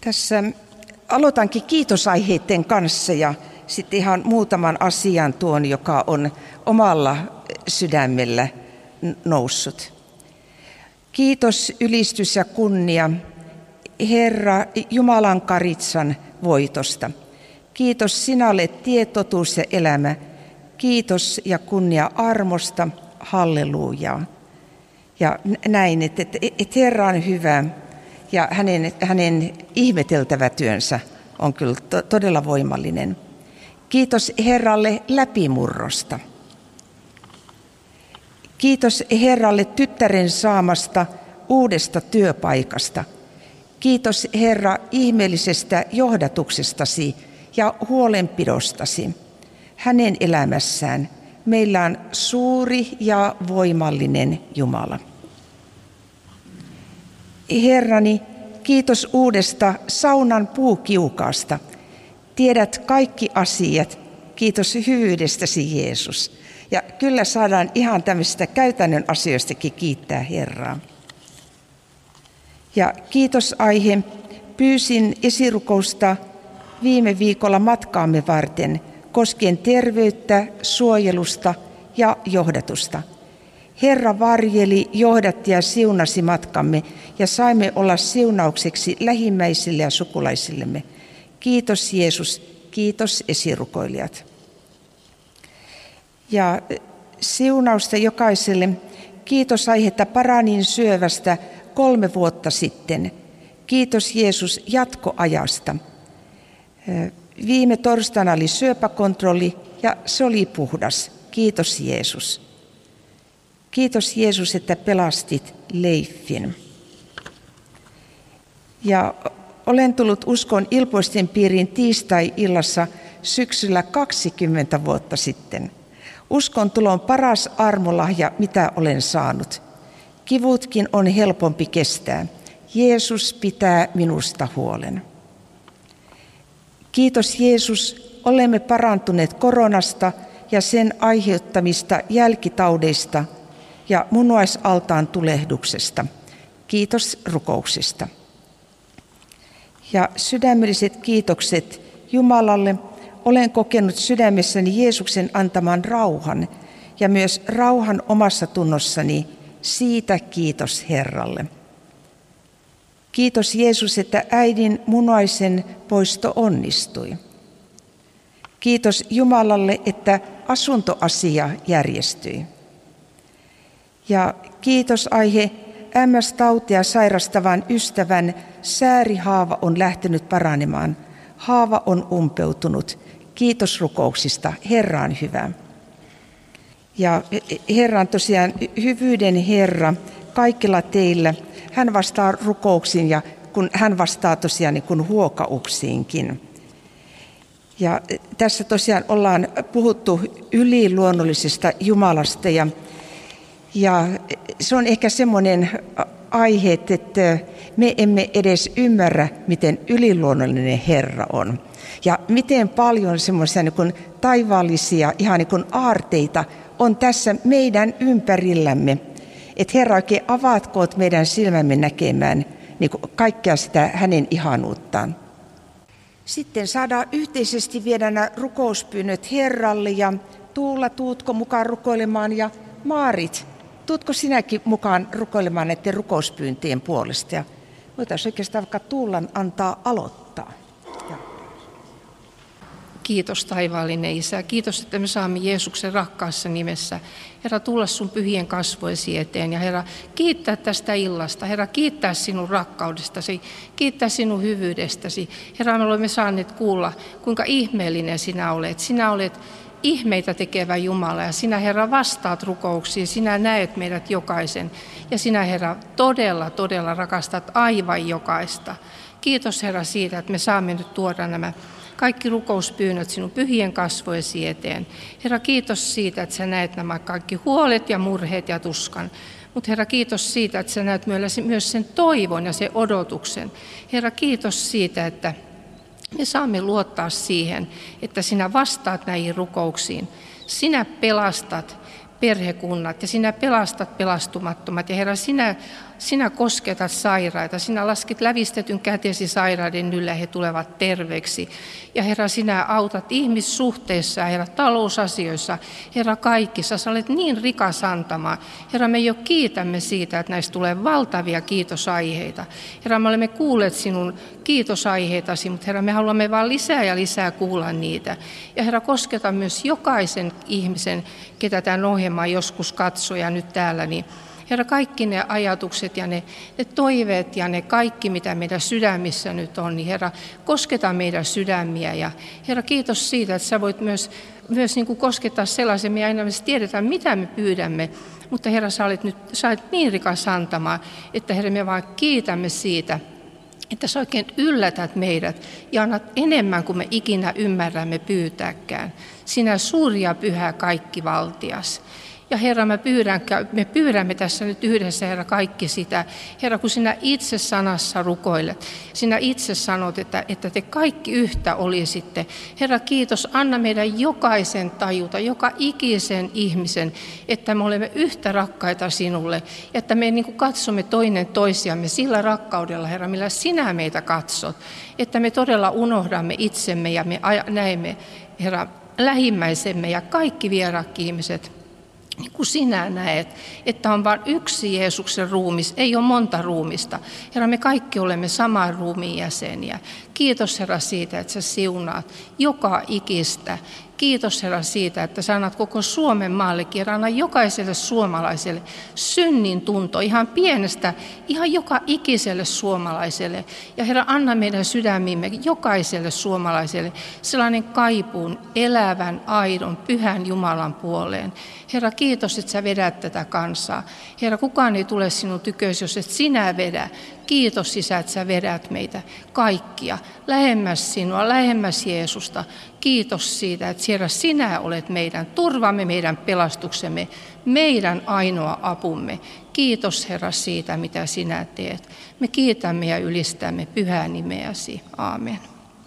Tässä aloitankin kiitosaiheiden kanssa ja sitten ihan muutaman asian tuon, joka on omalla sydämellä noussut. Kiitos, ylistys ja kunnia Herra Jumalan karitsan voitosta. Kiitos, sinä olet tie, totuus ja elämä. Kiitos ja kunnia armosta. Hallelujaa. Ja näin, että, että, että Herra on hyvä ja hänen, hänen ihmeteltävä työnsä on kyllä to, todella voimallinen. Kiitos Herralle läpimurrosta. Kiitos Herralle tyttären saamasta uudesta työpaikasta. Kiitos Herra ihmeellisestä johdatuksestasi ja huolenpidostasi. Hänen elämässään meillä on suuri ja voimallinen Jumala. Herrani, kiitos uudesta saunan puukiukaasta. Tiedät kaikki asiat. Kiitos hyvyydestäsi, Jeesus. Ja kyllä saadaan ihan tämmöisistä käytännön asioistakin kiittää Herraa. Ja kiitos aihe. Pyysin esirukousta viime viikolla matkaamme varten koskien terveyttä, suojelusta ja johdatusta. Herra varjeli, johdatti ja siunasi matkamme ja saimme olla siunaukseksi lähimmäisille ja sukulaisillemme. Kiitos Jeesus, kiitos esirukoilijat. Ja siunausta jokaiselle. Kiitos aihetta paranin syövästä kolme vuotta sitten. Kiitos Jeesus jatkoajasta. Viime torstaina oli syöpäkontrolli ja se oli puhdas. Kiitos Jeesus. Kiitos Jeesus, että pelastit Leifin. Ja olen tullut uskon ilpoisten piiriin tiistai-illassa syksyllä kaksikymmentä vuotta sitten. Uskon tulo on paras armolahja, mitä olen saanut. Kivutkin on helpompi kestää. Jeesus pitää minusta huolen. Kiitos Jeesus, olemme parantuneet koronasta ja sen aiheuttamista jälkitaudeista ja munuaisaltaan tulehduksesta. Kiitos rukouksista. Ja sydämelliset kiitokset Jumalalle. Olen kokenut sydämessäni Jeesuksen antaman rauhan ja myös rauhan omassa tunnossani. Siitä kiitos Herralle. Kiitos Jeesus, että äidin munuaisen poisto onnistui. Kiitos Jumalalle, että asuntoasia järjestyi. Ja kiitos aihe M S-tautia sairastavan ystävän säärihaava on lähtenyt paranemaan. Haava on umpeutunut. Kiitos rukouksista. Herra on hyvä. Ja Herra on tosiaan hyvyyden Herra kaikilla teillä. Hän vastaa rukouksiin ja kun hän vastaa tosiaan niin kuin huokauksiinkin. Ja tässä tosiaan ollaan puhuttu yliluonnollisesta Jumalasta ja, ja se on ehkä semmoinen aihe, että me emme edes ymmärrä, miten yliluonnollinen Herra on. Ja miten paljon semmoisia niin kuin taivaallisia ihan niin kuin aarteita on tässä meidän ympärillämme. Että Herra oikein avatkoot meidän silmämme näkemään niin kuin kaikkea sitä hänen ihanuuttaan. Sitten saadaan yhteisesti viedä nämä rukouspyynnöt Herralle ja Tuula, tuutko mukaan rukoilemaan ja Maarit, tuutko sinäkin mukaan rukoilemaan näiden rukouspyyntien puolesta? Ja voitaisiin oikeastaan vaikka Tuulan antaa aloittaa. Kiitos taivaallinen Isä. Kiitos, että me saamme Jeesuksen rakkaassa nimessä. Herra, tulla sun pyhien kasvoisi eteen ja Herra, kiittää tästä illasta. Herra, kiittää sinun rakkaudestasi, kiittää sinun hyvyydestäsi. Herra, me olemme saaneet kuulla, kuinka ihmeellinen sinä olet. Sinä olet ihmeitä tekevä Jumala ja sinä, Herra, vastaat rukouksiin. Sinä näet meidät jokaisen ja sinä, Herra, todella, todella rakastat aivan jokaista. Kiitos, Herra, siitä, että me saamme nyt tuoda nämä kaikki rukouspyynnöt sinun pyhien kasvojesi eteen. Herra, kiitos siitä, että sä näet nämä kaikki huolet ja murheet ja tuskan. Mutta Herra, kiitos siitä, että sä näet myös sen toivon ja sen odotuksen. Herra, kiitos siitä, että me saamme luottaa siihen, että sinä vastaat näihin rukouksiin. Sinä pelastat perhekunnat ja sinä pelastat pelastumattomat. Ja Herra, sinä sinä kosketat sairaita, sinä laskit lävistetyn kätesi sairaiden ylle, he tulevat terveeksi. Ja Herra, sinä autat ihmissuhteissa, Herra, talousasioissa, Herra, kaikissa. Sä olet niin rikas antamaan. Herra, me jo kiitämme siitä, että näistä tulee valtavia kiitosaiheita. Herra, me olemme kuulleet sinun kiitosaiheitasi, mutta Herra, me haluamme vaan lisää ja lisää kuulla niitä. Ja Herra, kosketa myös jokaisen ihmisen, ketä tämän ohjelman joskus katsoo ja nyt täällä, niin Herra, kaikki ne ajatukset ja ne, ne toiveet ja ne kaikki, mitä meidän sydämissä nyt on, niin Herra, kosketa meidän sydämiä. Ja Herra, kiitos siitä, että sä voit myös, myös niin kuin koskettaa sellaisen, me aina tiedetään, mitä me pyydämme. Mutta Herra, sä olet nyt sä olet niin rikas antamaan, että Herra, me vaan kiitämme siitä, että sä oikein yllätät meidät ja annat enemmän kuin me ikinä ymmärrämme pyytääkään. Sinä suuri ja pyhä kaikkivaltias. Ja Herra, me, pyydän, me pyydämme tässä nyt yhdessä, Herra, kaikki sitä. Herra, kun sinä itse sanassa rukoilet, sinä itse sanot, että, että te kaikki yhtä olisitte. Herra, kiitos, anna meidän jokaisen tajuta, joka ikisen ihmisen, että me olemme yhtä rakkaita sinulle. Että me niin kuin katsomme toinen toisiamme sillä rakkaudella, Herra, millä sinä meitä katsot. Että me todella unohdamme itsemme ja me näemme, Herra, lähimmäisemme ja kaikki vieraat ihmiset, niin kuin sinä näet, että on vain yksi Jeesuksen ruumis, ei ole monta ruumista. Herra, me kaikki olemme saman ruumiin jäseniä. Kiitos, Herra, siitä, että sä siunaat joka ikistä. Kiitos, Herra, siitä, että sä annat koko Suomen maallekin, Herra, anna jokaiselle suomalaiselle synnin tunto, ihan pienestä, ihan joka ikiselle suomalaiselle. Ja Herra, anna meidän sydämimme jokaiselle suomalaiselle sellainen kaipuun elävän, aidon, pyhän Jumalan puoleen. Herra, kiitos, että sä vedät tätä kansaa. Herra, kukaan ei tule sinun tykösi, jos et sinä vedä. Kiitos, Isä, että sä vedät meitä kaikkia lähemmäs sinua, lähemmäs Jeesusta. Kiitos siitä, että Herra, sinä olet meidän turvamme, meidän pelastuksemme, meidän ainoa apumme. Kiitos, Herra, siitä, mitä sinä teet. Me kiitämme ja ylistämme pyhää nimeäsi. Aamen.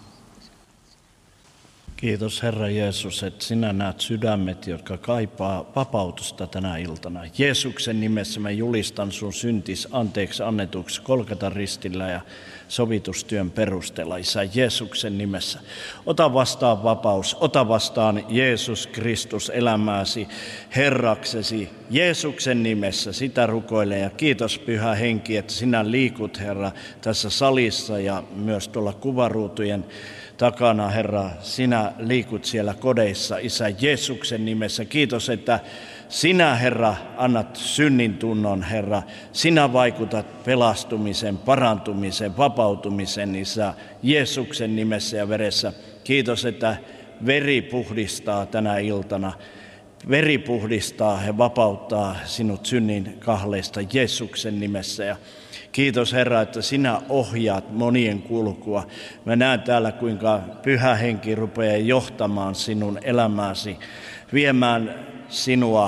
Kiitos, Herra Jeesus, että sinä näet sydämet, jotka kaipaa vapautusta tänä iltana. Jeesuksen nimessä mä julistan sun syntis anteeksi annetuksi Golgatan ristillä ja sovitustyön perusteella, Isä, Jeesuksen nimessä. Ota vastaan vapaus, ota vastaan Jeesus Kristus elämääsi Herraksesi. Jeesuksen nimessä sitä rukoile ja kiitos, Pyhä Henki, että sinä liikut, Herra, tässä salissa ja myös tuolla kuvaruutujen takana, Herra, sinä liikut siellä kodeissa, Isä, Jeesuksen nimessä. Kiitos, että sinä, Herra, annat synnin tunnon, Herra. Sinä vaikutat pelastumisen, parantumisen, vapautumisen, Isä, Jeesuksen nimessä ja veressä. Kiitos, että veri puhdistaa tänä iltana. Veri puhdistaa ja vapauttaa sinut synnin kahleista Jeesuksen nimessä. Ja kiitos, Herra, että sinä ohjaat monien kulkua. Mä näen täällä, kuinka Pyhä Henki rupeaa johtamaan sinun elämääsi, viemään sinua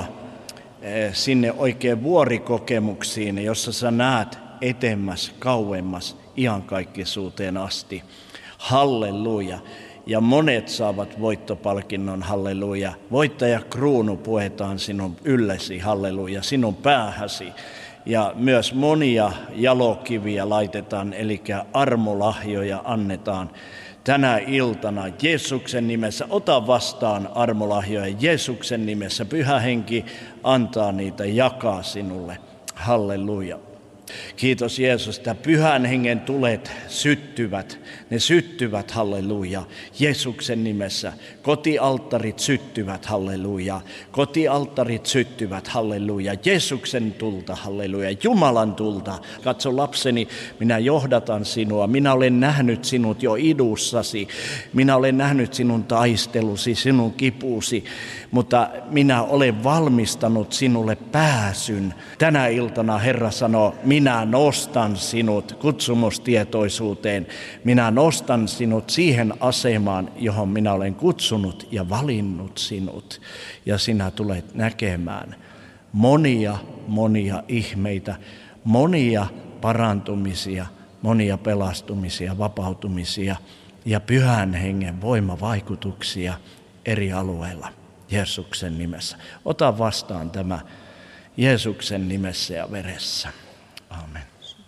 sinne oikein vuorikokemuksiin, jossa sä näet etemmäs, kauemmas, iankaikkisuuteen asti. Halleluja. Ja monet saavat voittopalkinnon, halleluja. Voittajakruunu puetaan sinun yllesi, halleluja, sinun päähäsi. Ja myös monia jalokiviä laitetaan, eli armolahjoja annetaan tänä iltana Jeesuksen nimessä. Ota vastaan armolahjoja Jeesuksen nimessä. Pyhä Henki antaa niitä, jakaa sinulle. Halleluja. Kiitos Jeesus, että Pyhän Hengen tulet syttyvät. Ne syttyvät, halleluja, Jeesuksen nimessä. Kotialttarit syttyvät, halleluja. Kotialttarit syttyvät, halleluja. Jeesuksen tulta, halleluja. Jumalan tulta. Katso lapseni, minä johdatan sinua. Minä olen nähnyt sinut jo idussasi. Minä olen nähnyt sinun taistelusi, sinun kipuusi. Mutta minä olen valmistanut sinulle pääsyn. Tänä iltana Herra sanoo, minä nostan sinut kutsumustietoisuuteen. Minä nostan sinut siihen asemaan, johon minä olen kutsunut ja valinnut sinut. Ja sinä tulet näkemään monia, monia ihmeitä, monia parantumisia, monia pelastumisia, vapautumisia ja Pyhän Hengen voimavaikutuksia eri alueilla Jeesuksen nimessä. Ota vastaan tämä Jeesuksen nimessä ja veressä. Aamen.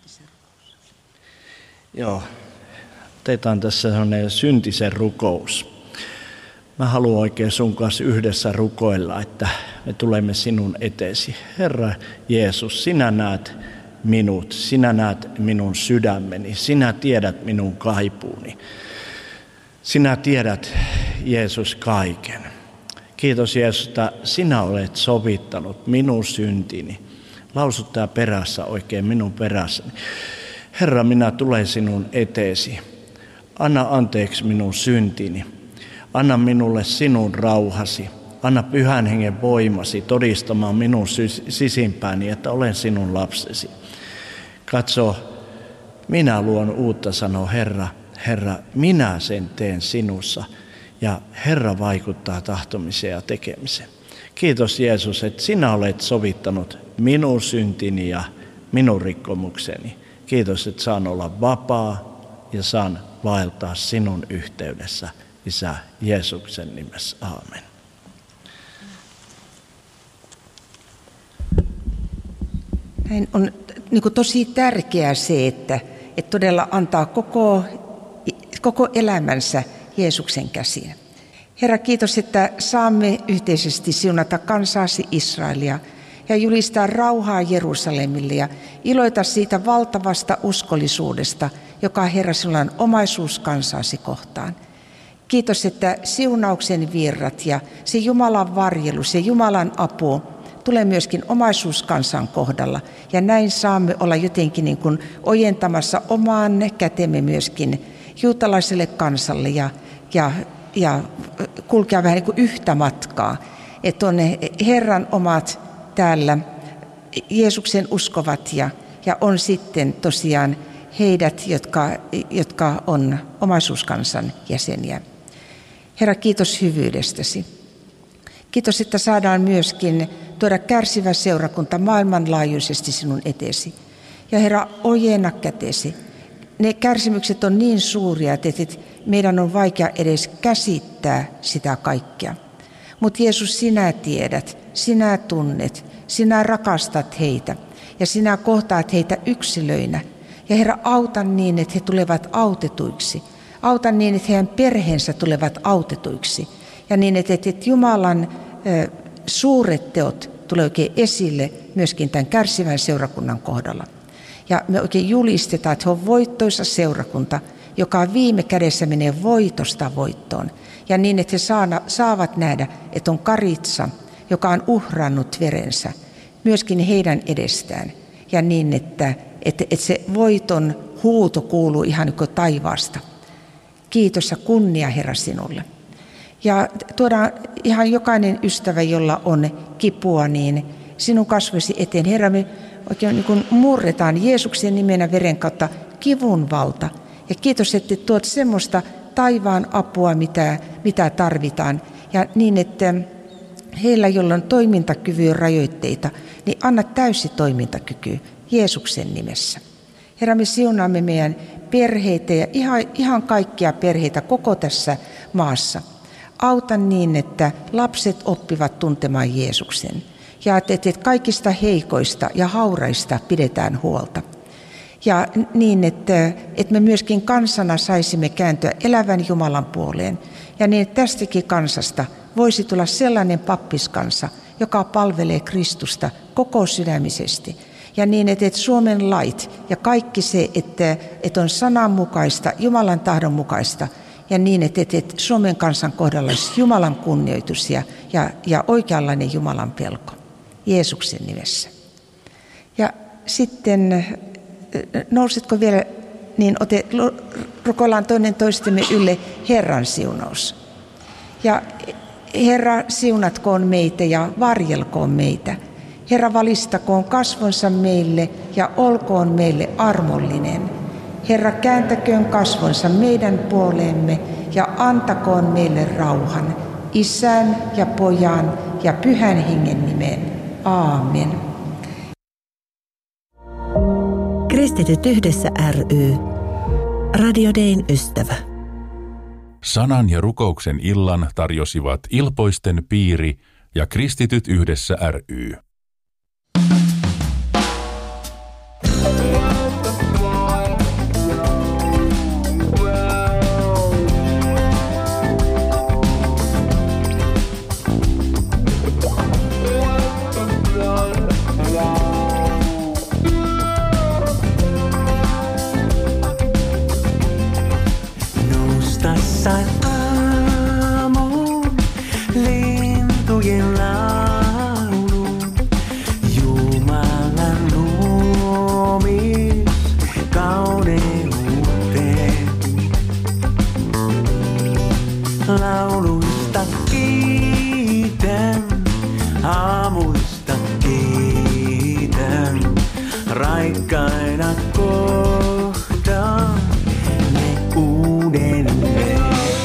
Joo, otetaan tässä sellainen syntisen rukous. Mä haluan oikein sun kanssa yhdessä rukoilla, että me tulemme sinun eteesi. Herra Jeesus, sinä näet minut, sinä näet minun sydämeni, sinä tiedät minun kaipuuni. Sinä tiedät, Jeesus, kaiken. Kiitos Jeesus, että sinä olet sovittanut minun syntini. Lausu tää perässä oikein minun perässäni. Herra, minä tulen sinun eteesi. Anna anteeksi minun syntini. Anna minulle sinun rauhasi. Anna Pyhän Hengen voimasi todistamaan minun sisimpääni, että olen sinun lapsesi. Katso, minä luon uutta, sanoo Herra. Herra, minä sen teen sinussa. Ja Herra vaikuttaa tahtomiseen ja tekemiseen. Kiitos Jeesus, että sinä olet sovittanut minun syntini ja minun rikkomukseni. Kiitos, että saan olla vapaa ja saan vaeltaa sinun yhteydessä. Isä Jeesuksen nimessä. Aamen. Näin on niin kuin tosi tärkeää se, että, että todella antaa koko, koko elämänsä Jeesuksen käsiin. Herra, kiitos, että saamme yhteisesti siunata kansaasi Israelia ja julistaa rauhaa Jerusalemille ja iloita siitä valtavasta uskollisuudesta, joka Herra sinulla on omaisuus kansaasi kohtaan. Kiitos, että siunauksen virrat ja se Jumalan varjelus ja Jumalan apu tulee myöskin omaisuuskansan kohdalla. Ja näin saamme olla jotenkin niin kuin ojentamassa omaan kätemme myöskin juutalaiselle kansalle ja, ja, ja kulkea vähän niin kuin yhtä matkaa. Että on ne Herran omat täällä Jeesuksen uskovat ja, ja on sitten tosiaan heidät, jotka, jotka on omaisuuskansan jäseniä. Herra, kiitos hyvyydestäsi. Kiitos, että saadaan myöskin tuoda kärsivä seurakunta maailmanlaajuisesti sinun eteesi. Ja Herra, ojenna kätesi. Ne kärsimykset on niin suuria, että meidän on vaikea edes käsittää sitä kaikkea. Mutta Jeesus, sinä tiedät, sinä tunnet, sinä rakastat heitä ja sinä kohtaat heitä yksilöinä. Ja Herra, auta niin, että he tulevat autetuiksi. Auta niin, että heidän perheensä tulevat autetuiksi. Ja niin, että, että Jumalan ö, suuret teot tulee oikein esille myöskin tämän kärsivän seurakunnan kohdalla. Ja me oikein julistetaan, että he on voittoisa seurakunta, joka viime kädessä menee voitosta voittoon. Ja niin, että he saavat nähdä, että on Karitsa, joka on uhrannut verensä, myöskin heidän edestään. Ja niin, että, että, että se voiton huuto kuuluu ihan niin kuin taivaasta. Kiitos ja kunnia, Herra, sinulle. Ja tuodaan ihan jokainen ystävä, jolla on kipua, niin sinun kasvoisi eteen. Herra, me oikein niin kuin murretaan Jeesuksen nimenä veren kautta kivun valta. Ja kiitos, että tuot semmoista taivaan apua, mitä, mitä tarvitaan. Ja niin, että heillä, joilla on toimintakyvyn rajoitteita, niin anna täysi toimintakyky Jeesuksen nimessä. Herra, me siunaamme meidän perheitä ja ihan, ihan kaikkia perheitä koko tässä maassa. Auta niin, että lapset oppivat tuntemaan Jeesuksen ja että kaikista heikoista ja hauraista pidetään huolta. Ja niin, että, että me myöskin kansana saisimme kääntyä elävän Jumalan puoleen. Ja niin, että tästäkin kansasta voisi tulla sellainen pappiskansa, joka palvelee Kristusta koko sydämisesti. Ja niin, että Suomen lait ja kaikki se, että, että on sananmukaista, Jumalan tahdon mukaista. Ja niin, että, että Suomen kansan kohdalla olisi Jumalan kunnioitus ja, ja, ja oikeanlainen Jumalan pelko. Jeesuksen nimessä. Ja sitten nousitko vielä, niin ote, rukoillaan toinen toistemme ylle Herran siunaus. Ja Herra, siunatkoon meitä ja varjelkoon meitä. Herra, valistakoon kasvonsa meille ja olkoon meille armollinen. Herra, kääntäköön kasvonsa meidän puoleemme ja antakoon meille rauhan. Isän ja Pojan ja Pyhän Hengen nimeen. Aamen. Kristityt yhdessä ry. Radio Dayn ystävä. Sanan ja rukouksen illan tarjosivat Ilpoisten piiri ja Kristityt yhdessä ry. Laulusta sain aamun, lintujen laulu, Jumalan luomis kauneuteen. Lauluista kiitän, aamuista kiitän, raikkaina kohtaan ne uudelleen.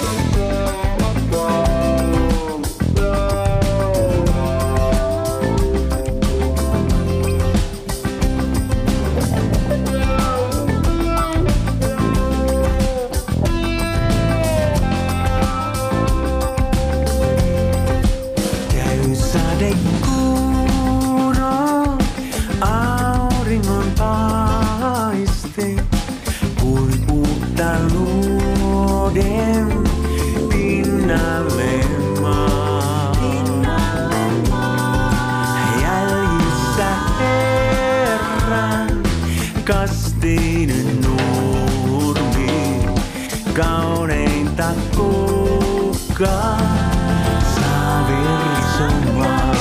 Käy sadekuuro, auringon paiste, kuin uutta luoden pinnalle maa. Jäljissä Herran kasteinen nurmi, kauneinta kukaan saa virsomaan.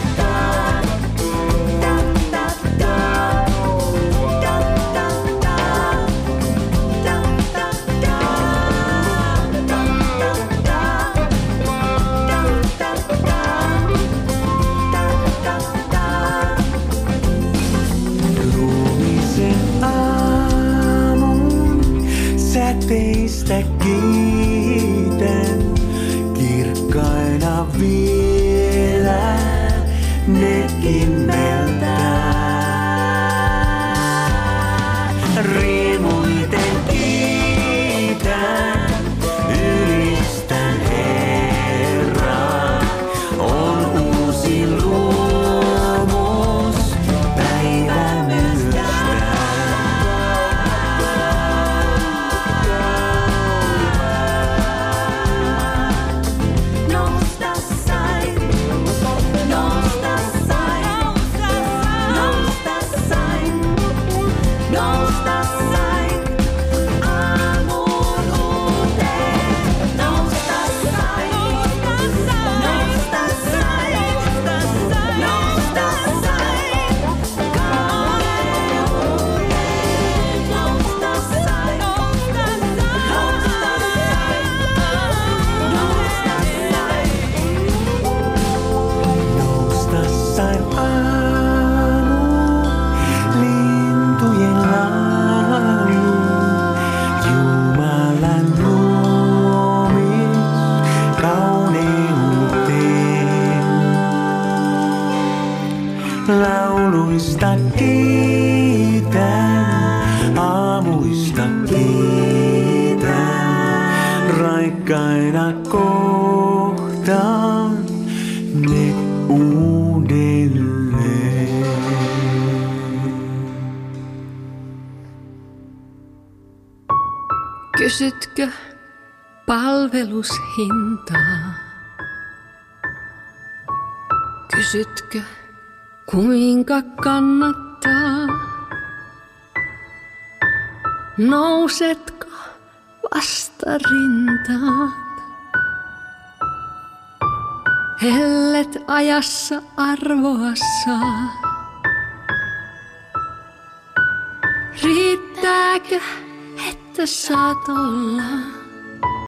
Ruumisen aamun säteistä kiitän, kirkkaina vielä ne immeltää. Riemuiten kiitän, ylistän Herraa, on uusi luomus päivä myöstään. Nousta sain, nousta sain, nousta sain, nousta sain, aamun uuteen. Nousta sain, nousta sain, nousta sain, kauneuteen. Nousta sain, nousta Nousta sain aamun, lintujen laulu, Jumalan luomis kauneuteen. Lauluista kiitän, aamuista kiitän, raikkaina kohtaan ne uudelleen. Kysytkö palvelushintaa? Kysytkö kuinka kannattaa? Nousetko vastarintaan? Hellet ajassa arvoa saa. Riittääkö, että saat olla